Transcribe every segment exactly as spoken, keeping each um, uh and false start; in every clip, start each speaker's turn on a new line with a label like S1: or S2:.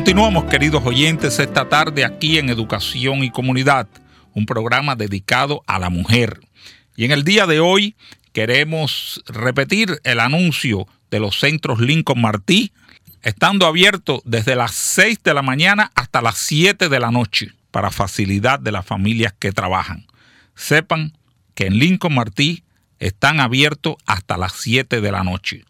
S1: Continuamos, queridos oyentes, esta tarde aquí en Educación y Comunidad, un programa dedicado a la mujer. Y en el día de hoy queremos repetir el anuncio de los centros Lincoln Martí, estando abiertos desde las seis de la mañana hasta las siete de la noche para facilidad de las familias que trabajan. Sepan que en Lincoln Martí están abiertos hasta las siete de la noche.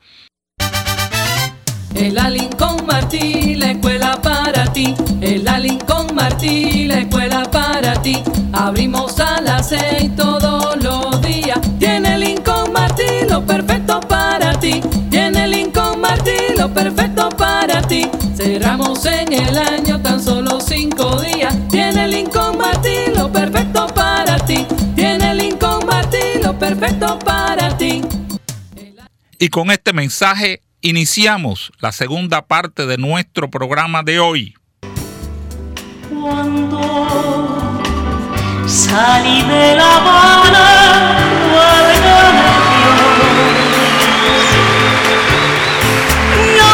S2: En la Lincoln Martí, la escuela para ti. En la Lincoln Martí, la escuela para ti. Abrimos a las seis todos los días. Tiene Lincoln Martí lo perfecto para ti. Tiene Lincoln Martí lo perfecto para ti. Cerramos en el año tan solo cinco días. Tiene Lincoln Martí lo perfecto para ti. Tiene Lincoln Martí lo perfecto para ti.
S1: Y con este mensaje iniciamos la segunda parte de nuestro programa de hoy.
S3: Cuando salí de La Habana, válgame Dios,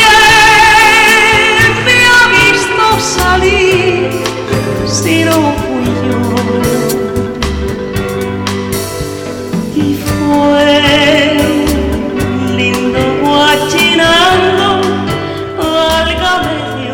S3: nadie me ha visto salir si no fui yo. Y fue lindo guachinando, válgame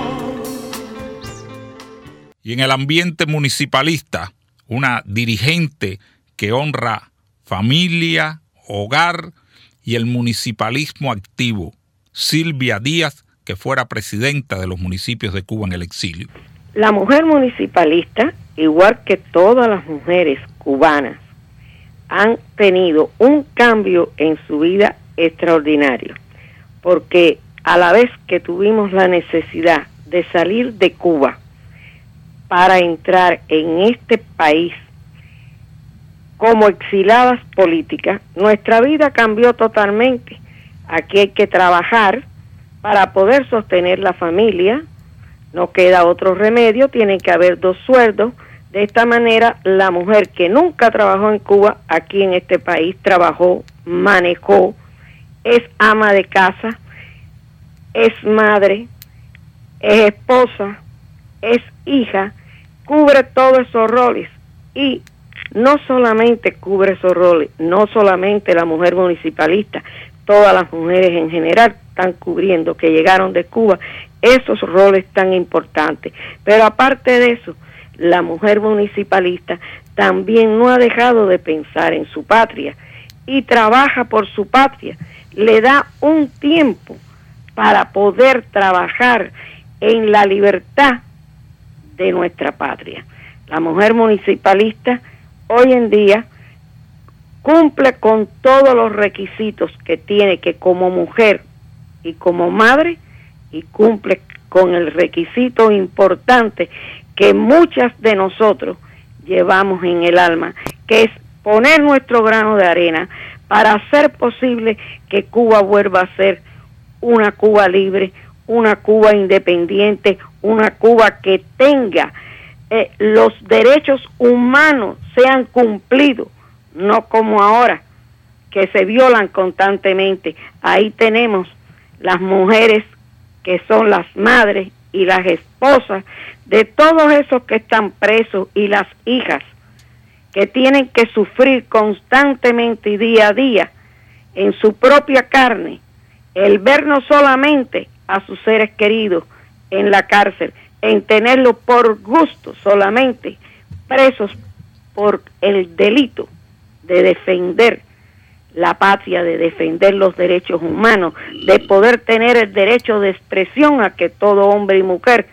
S3: Dios.
S1: Y en el ambiente municipalista, una dirigente que honra familia, hogar y el municipalismo activo, Silvia Díaz, que fuera presidenta de los municipios de Cuba en el exilio.
S4: La mujer municipalista, igual que todas las mujeres cubanas, han tenido un cambio en su vida extraordinario, porque a la vez que tuvimos la necesidad de salir de Cuba para entrar en este país como exiladas políticas, nuestra vida cambió totalmente. Aquí hay que trabajar para poder sostener la familia, no queda otro remedio, tiene que haber dos sueldos. De esta manera, la mujer que nunca trabajó en Cuba, aquí en este país trabajó, manejó, es ama de casa, es madre, es esposa, es hija, cubre todos esos roles. Y no solamente cubre esos roles, no solamente la mujer municipalista, todas las mujeres en general están cubriendo, que llegaron de Cuba, esos roles tan importantes. Pero aparte de eso, la mujer municipalista también no ha dejado de pensar en su patria y trabaja por su patria. Le da un tiempo para poder trabajar en la libertad de nuestra patria. La mujer municipalista hoy en día cumple con todos los requisitos que tiene que como mujer y como madre, y cumple con el requisito importante que muchas de nosotros llevamos en el alma, que es poner nuestro grano de arena para hacer posible que Cuba vuelva a ser una Cuba libre, una Cuba independiente, una Cuba que tenga eh, los derechos humanos sean cumplidos, no como ahora, que se violan constantemente. Ahí tenemos las mujeres que son las madres y las esposas de todos esos que están presos, y las hijas que tienen que sufrir constantemente y día a día en su propia carne el ver no solamente a sus seres queridos en la cárcel, en tenerlos por gusto solamente presos por el delito de defender la patria, de defender los derechos humanos, de poder tener el derecho de expresión a que todo hombre y mujer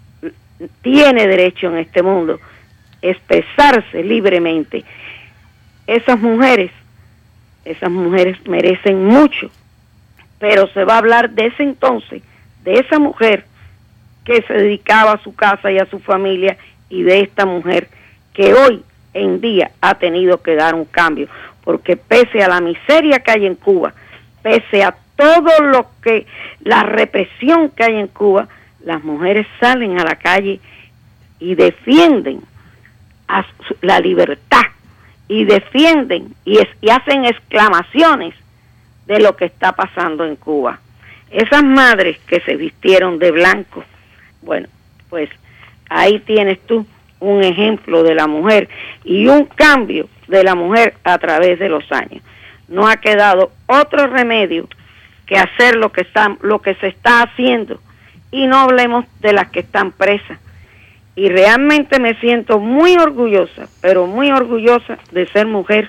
S4: tiene derecho en este mundo, expresarse libremente. Esas mujeres, esas mujeres merecen mucho, pero se va a hablar de ese entonces, de esa mujer que se dedicaba a su casa y a su familia, y de esta mujer que hoy en día ha tenido que dar un cambio, porque pese a la miseria que hay en Cuba, pese a todo lo que, la represión que hay en Cuba, las mujeres salen a la calle y defienden a su, la libertad, y defienden y, es, y hacen exclamaciones de lo que está pasando en Cuba. Esas madres que se vistieron de blanco Bueno, pues ahí tienes tú un ejemplo de la mujer y un cambio de la mujer a través de los años. No ha quedado otro remedio que hacer lo que está, lo que se está haciendo, y no hablemos de las que están presas. Y realmente me siento muy orgullosa, pero muy orgullosa de ser mujer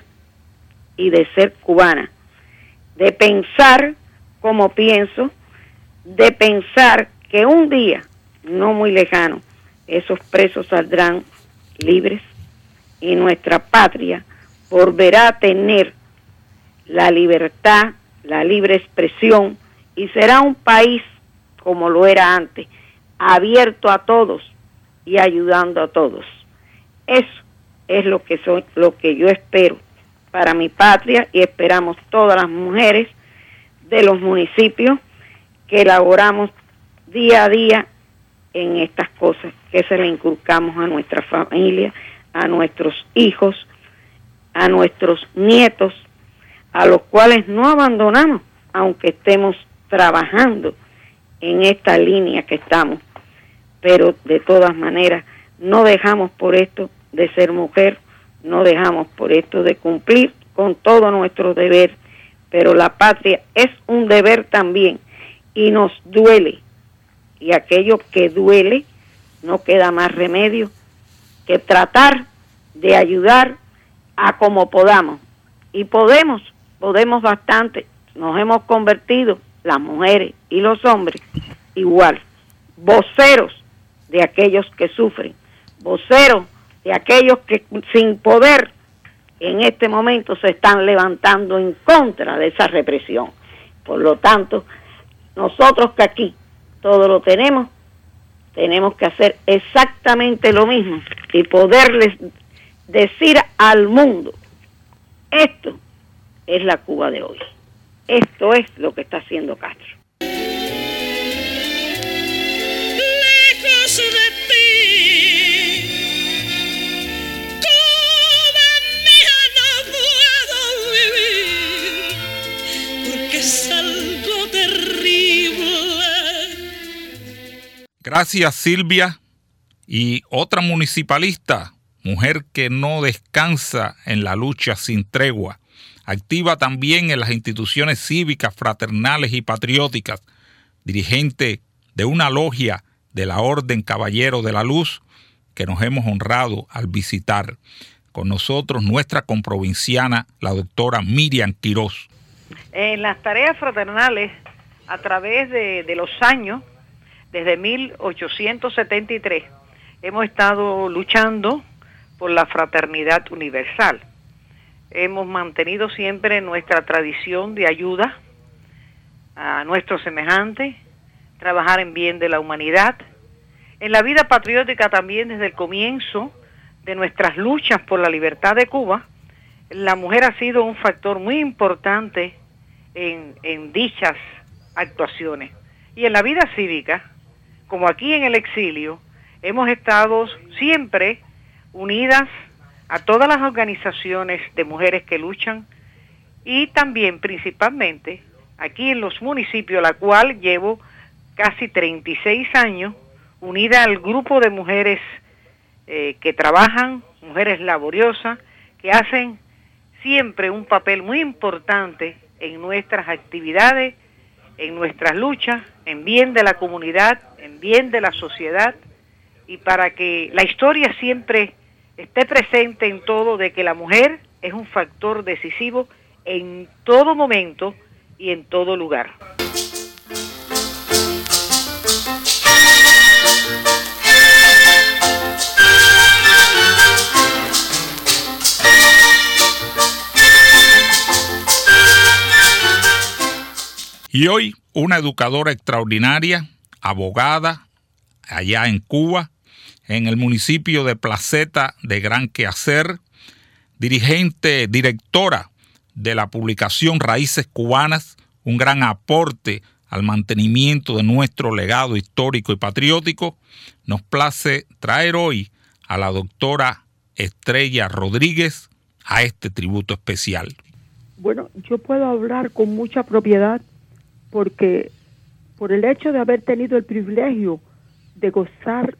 S4: y de ser cubana, de pensar como pienso, de pensar que un día, no muy lejano, esos presos saldrán libres y nuestra patria volverá a tener la libertad, la libre expresión, y será un país como lo era antes, abierto a todos y ayudando a todos. Eso es lo que soy, lo que yo espero para mi patria, y esperamos todas las mujeres de los municipios que elaboramos día a día en estas cosas, que se le inculcamos a nuestra familia, a nuestros hijos, a nuestros nietos, a los cuales no abandonamos, aunque estemos trabajando en esta línea que estamos, pero de todas maneras no dejamos por esto de ser mujer, no dejamos por esto de cumplir con todo nuestro deber, pero la patria es un deber también y nos duele, y aquello que duele no queda más remedio que tratar de ayudar a como podamos, y podemos, podemos bastante, nos hemos convertido, las mujeres y los hombres, igual, voceros de aquellos que sufren, voceros de aquellos que sin poder en este momento se están levantando en contra de esa represión. Por lo tanto, nosotros que aquí todo lo tenemos, tenemos que hacer exactamente lo mismo y poderles decir al mundo, esto es la Cuba de hoy, esto es lo que está haciendo Castro.
S5: Lejos de ti, Cuba mía, no puedo vivir, porque es algo terrible.
S1: Gracias, Silvia. Y otra municipalista, mujer que no descansa en la lucha sin tregua, activa también en las instituciones cívicas, fraternales y patrióticas, dirigente de una logia de la Orden Caballero de la Luz, que nos hemos honrado al visitar. Con nosotros nuestra comprovinciana, la doctora Miriam Quirós.
S6: En las tareas fraternales, a través de, de los años, desde mil ochocientos setenta y tres, hemos estado luchando por la fraternidad universal. Hemos mantenido siempre nuestra tradición de ayuda a nuestros semejantes, trabajar en bien de la humanidad. En la vida patriótica también, desde el comienzo de nuestras luchas por la libertad de Cuba, la mujer ha sido un factor muy importante en, en dichas actuaciones. Y en la vida cívica, como aquí en el exilio, hemos estado siempre unidas a todas las organizaciones de mujeres que luchan, y también principalmente aquí en los municipios, la cual llevo casi treinta y seis años unida al grupo de mujeres eh, que trabajan, mujeres laboriosas, que hacen siempre un papel muy importante en nuestras actividades, en nuestras luchas, en bien de la comunidad, en bien de la sociedad, y para que la historia siempre esté presente en todo, de que la mujer es un factor decisivo en todo momento y en todo lugar.
S1: Y hoy una educadora extraordinaria, abogada, allá en Cuba, en el municipio de Placeta de Gran Quehacer, dirigente, directora de la publicación Raíces Cubanas, un gran aporte al mantenimiento de nuestro legado histórico y patriótico. Nos place traer hoy a la doctora Estrella Rodríguez a este tributo especial.
S7: Bueno, yo puedo hablar con mucha propiedad porque por el hecho de haber tenido el privilegio de gozar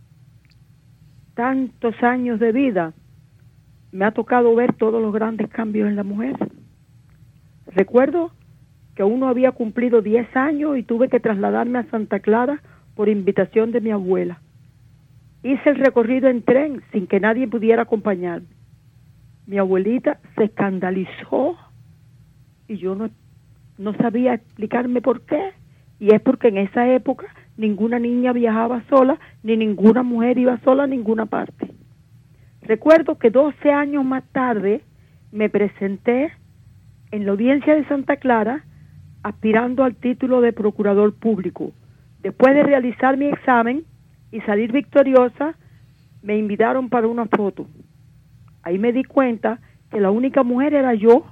S7: tantos años de vida, me ha tocado ver todos los grandes cambios en la mujer. Recuerdo que uno había cumplido diez años y tuve que trasladarme a Santa Clara por invitación de mi abuela. Hice el recorrido en tren sin que nadie pudiera acompañarme. Mi abuelita se escandalizó y yo no, no sabía explicarme por qué. Y es porque en esa época ninguna niña viajaba sola, ni ninguna mujer iba sola a ninguna parte. Recuerdo que doce años más tarde me presenté en la audiencia de Santa Clara aspirando al título de procurador público. Después de realizar mi examen y salir victoriosa, me invitaron para una foto. Ahí me di cuenta que la única mujer era yo.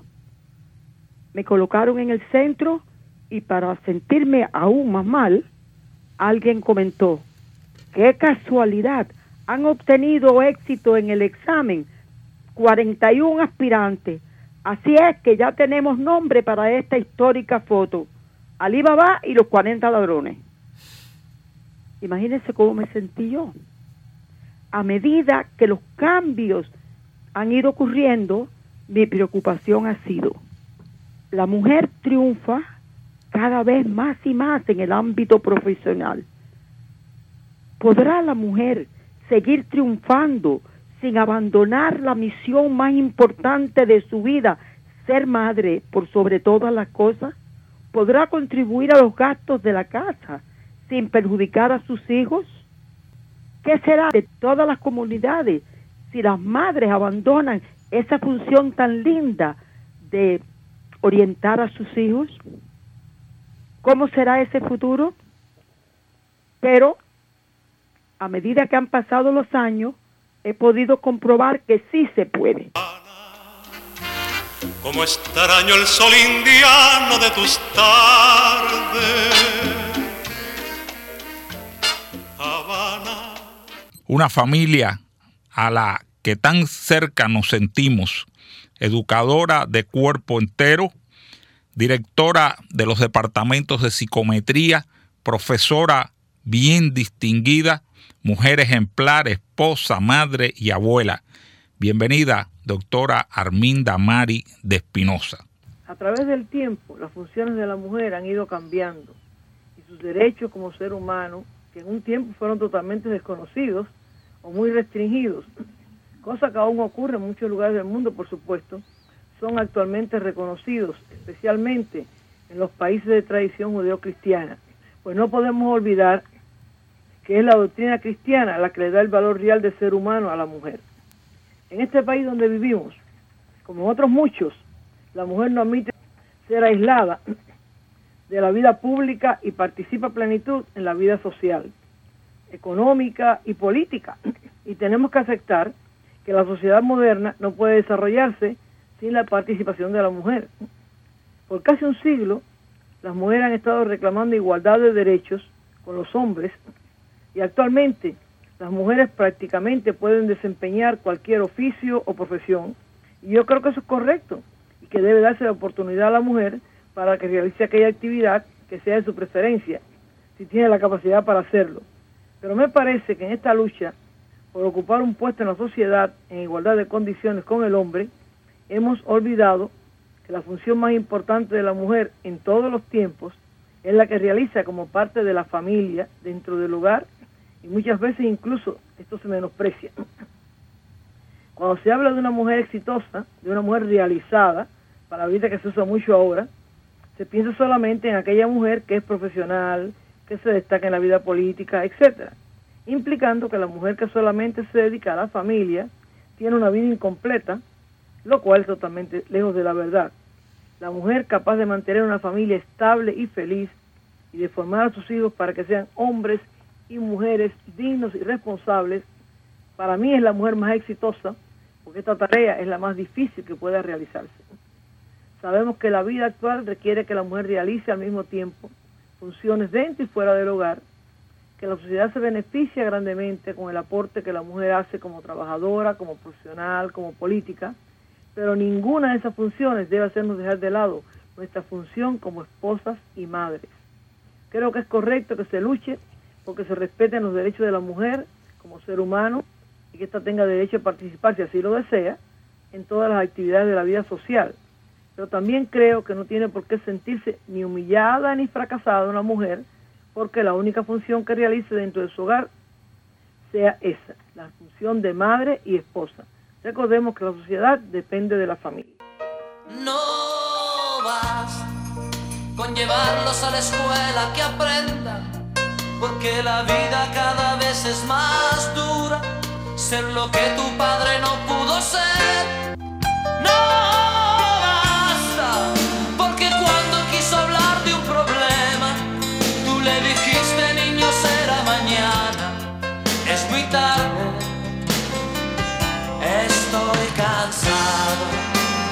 S7: Me colocaron en el centro y para sentirme aún más mal, alguien comentó, ¡qué casualidad! Han obtenido éxito en el examen cuarenta y uno aspirantes. Así es que ya tenemos nombre para esta histórica foto. Alí Baba y los cuarenta ladrones. Imagínense cómo me sentí yo. A medida que los cambios han ido ocurriendo, mi preocupación ha sido, la mujer triunfa cada vez más y más en el ámbito profesional. ¿Podrá la mujer seguir triunfando sin abandonar la misión más importante de su vida, ser madre por sobre todas las cosas? ¿Podrá contribuir a los gastos de la casa sin perjudicar a sus hijos? ¿Qué será de todas las comunidades si las madres abandonan esa función tan linda de orientar a sus hijos? ¿Cómo será ese futuro? Pero a medida que han pasado los años, he podido comprobar que sí se puede.
S8: Como extraño el sol indiano de tus tardes, Habana.
S1: Una familia a la que tan cerca nos sentimos, educadora de cuerpo entero, directora de los departamentos de psicometría, profesora bien distinguida, mujer ejemplar, esposa, madre y abuela. Bienvenida, doctora Arminda Mari de Espinosa.
S9: A través del tiempo, las funciones de la mujer han ido cambiando y sus derechos como ser humano, que en un tiempo fueron totalmente desconocidos o muy restringidos, cosa que aún ocurre en muchos lugares del mundo, por supuesto, son actualmente reconocidos, especialmente en los países de tradición judeo-cristiana. Pues no podemos olvidar que es la doctrina cristiana la que le da el valor real de ser humano a la mujer. En este país donde vivimos, como en otros muchos, la mujer no admite ser aislada de la vida pública y participa a plenitud en la vida social, económica y política. Y tenemos que aceptar que la sociedad moderna no puede desarrollarse sin la participación de la mujer. Por casi un siglo, las mujeres han estado reclamando igualdad de derechos con los hombres y actualmente las mujeres prácticamente pueden desempeñar cualquier oficio o profesión. Y yo creo que eso es correcto y que debe darse la oportunidad a la mujer para que realice aquella actividad que sea de su preferencia, si tiene la capacidad para hacerlo. Pero me parece que en esta lucha por ocupar un puesto en la sociedad en igualdad de condiciones con el hombre, hemos olvidado que la función más importante de la mujer en todos los tiempos es la que realiza como parte de la familia dentro del hogar, y muchas veces incluso esto se menosprecia. Cuando se habla de una mujer exitosa, de una mujer realizada, palabrita que se usa mucho ahora, se piensa solamente en aquella mujer que es profesional, que se destaca en la vida política, etcétera, implicando que la mujer que solamente se dedica a la familia tiene una vida incompleta, lo cual es totalmente lejos de la verdad. La mujer capaz de mantener una familia estable y feliz y de formar a sus hijos para que sean hombres y mujeres dignos y responsables, para mí es la mujer más exitosa, porque esta tarea es la más difícil que pueda realizarse. Sabemos que la vida actual requiere que la mujer realice al mismo tiempo funciones dentro y fuera del hogar, que la sociedad se beneficia grandemente con el aporte que la mujer hace como trabajadora, como profesional, como política, pero ninguna de esas funciones debe hacernos dejar de lado nuestra función como esposas y madres. Creo que es correcto que se luche porque se respeten los derechos de la mujer como ser humano y que ésta tenga derecho a participar, si así lo desea, en todas las actividades de la vida social. Pero también creo que no tiene por qué sentirse ni humillada ni fracasada una mujer porque la única función que realice dentro de su hogar sea esa, la función de madre y esposa. Recordemos que la sociedad depende de la familia.
S10: No vas con llevarlos a la escuela que aprendan, porque la vida cada vez es más dura, ser lo que tu padre no pudo ser. No basta, porque cuando quiso hablar de un problema, tú le dijiste, niño, será mañana, es muy tarde, estoy cansado.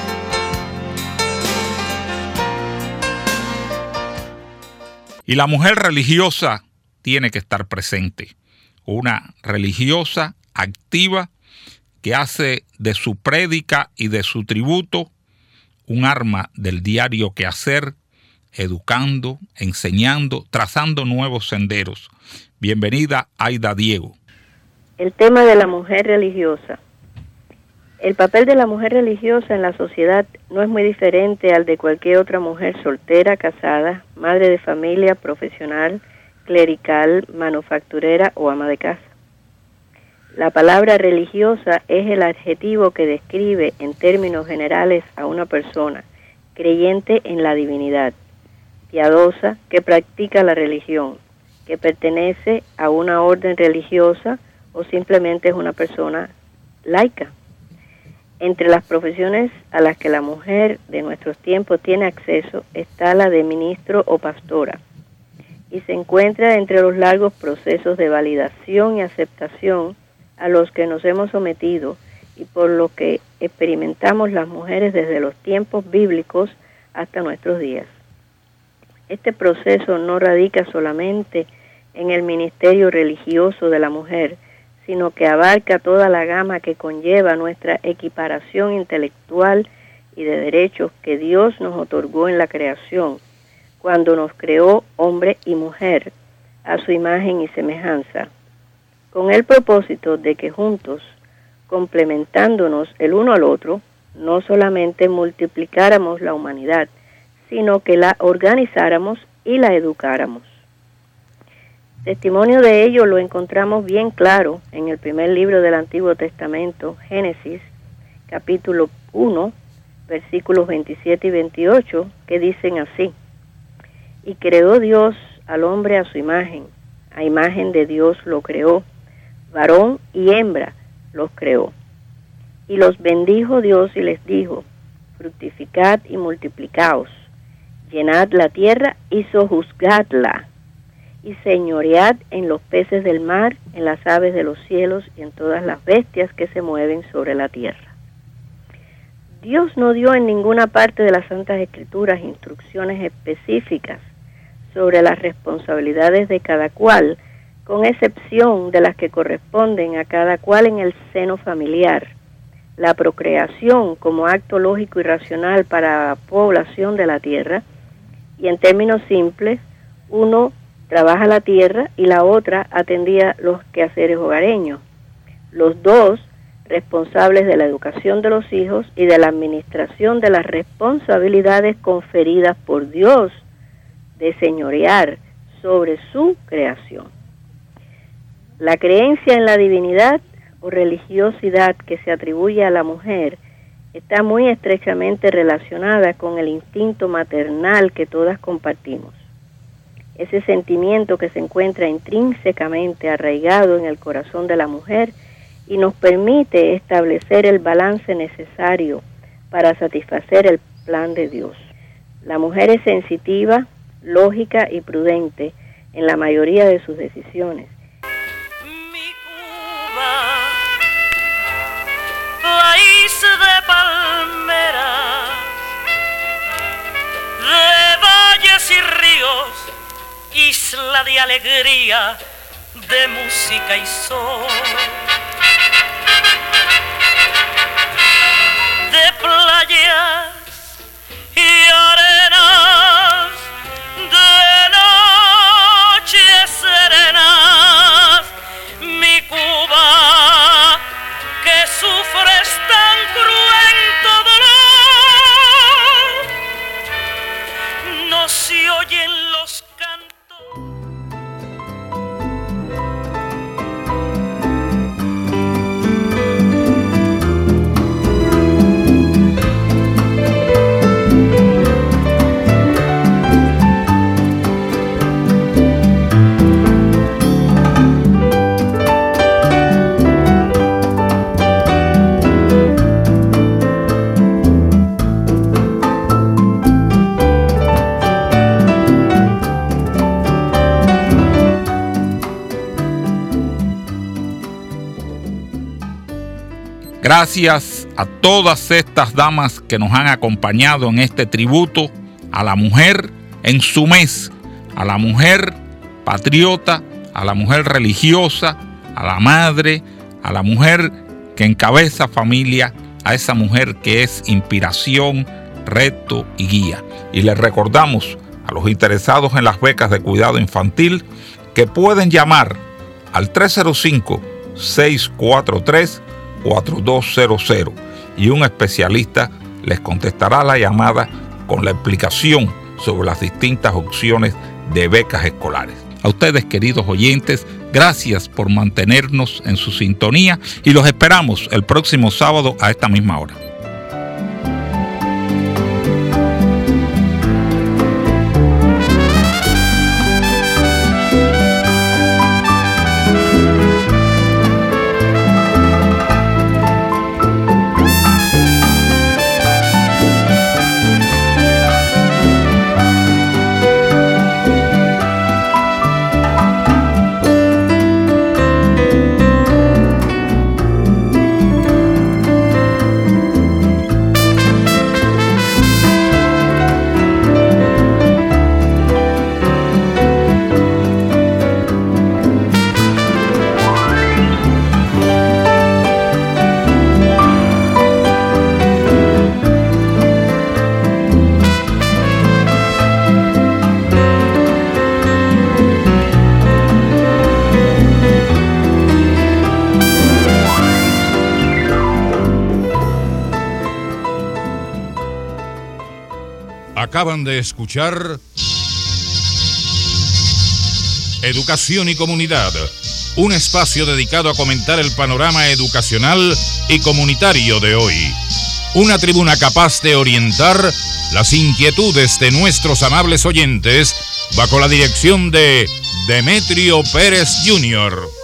S1: Y la mujer religiosa tiene que estar presente. Una religiosa activa que hace de su prédica y de su tributo un arma del diario quehacer, educando, enseñando, trazando nuevos senderos. Bienvenida, Aida Diego.
S4: El tema de la mujer religiosa. El papel de la mujer religiosa en la sociedad no es muy diferente al de cualquier otra mujer soltera, casada, madre de familia, profesional, clerical, manufacturera o ama de casa. La palabra religiosa es el adjetivo que describe en términos generales a una persona creyente en la divinidad, piadosa, que practica la religión, que pertenece a una orden religiosa o simplemente es una persona laica. Entre las profesiones a las que la mujer de nuestros tiempos tiene acceso está la de ministro o pastora, y se encuentra entre los largos procesos de validación y aceptación a los que nos hemos sometido y por lo que experimentamos las mujeres desde los tiempos bíblicos hasta nuestros días. Este proceso no radica solamente en el ministerio religioso de la mujer, sino que abarca toda la gama que conlleva nuestra equiparación intelectual y de derechos que Dios nos otorgó en la creación, cuando nos creó hombre y mujer a su imagen y semejanza, con el propósito de que juntos, complementándonos el uno al otro, no solamente multiplicáramos la humanidad, sino que la organizáramos y la educáramos. Testimonio de ello lo encontramos bien claro en el primer libro del Antiguo Testamento, Génesis, capítulo uno, versículos veintisiete y veintiocho, que dicen así: Y creó Dios al hombre a su imagen, a imagen de Dios lo creó, varón y hembra los creó. Y los bendijo Dios y les dijo: Fructificad y multiplicaos, llenad la tierra y sojuzgadla, y señoread en los peces del mar, en las aves de los cielos y en todas las bestias que se mueven sobre la tierra. Dios no dio en ninguna parte de las Santas Escrituras instrucciones específicas sobre las responsabilidades de cada cual, con excepción de las que corresponden a cada cual en el seno familiar, la procreación como acto lógico y racional para la población de la tierra, y en términos simples, uno trabaja la tierra y la otra atendía los quehaceres hogareños. Los dos responsables de la educación de los hijos y de la administración de las responsabilidades conferidas por Dios de señorear sobre su creación. La creencia en la divinidad o religiosidad que se atribuye a la mujer está muy estrechamente relacionada con el instinto maternal que todas compartimos. Ese sentimiento que se encuentra intrínsecamente arraigado en el corazón de la mujer y nos permite establecer el balance necesario para satisfacer el plan de Dios. La mujer es sensitiva, lógica y prudente en la mayoría de sus decisiones.
S5: Mi Cuba, país de palmeras, de valles y ríos, isla de alegría, de música y sol, de playas y arenas, de noches serenas.
S1: Gracias a todas estas damas que nos han acompañado en este tributo a la mujer en su mes, a la mujer patriota, a la mujer religiosa, a la madre, a la mujer que encabeza familia, a esa mujer que es inspiración, reto y guía. Y les recordamos a los interesados en las becas de cuidado infantil que pueden llamar al tres cero cinco, seis cuatro tres, cuatro dos cero cero y un especialista les contestará la llamada con la explicación sobre las distintas opciones de becas escolares. A ustedes, queridos oyentes, gracias por mantenernos en su sintonía y los esperamos el próximo sábado a esta misma hora.
S11: Acaban de escuchar Educación y Comunidad, un espacio dedicado a comentar el panorama educacional y comunitario de hoy. Una tribuna capaz de orientar las inquietudes de nuestros amables oyentes bajo la dirección de Demetrio Pérez junior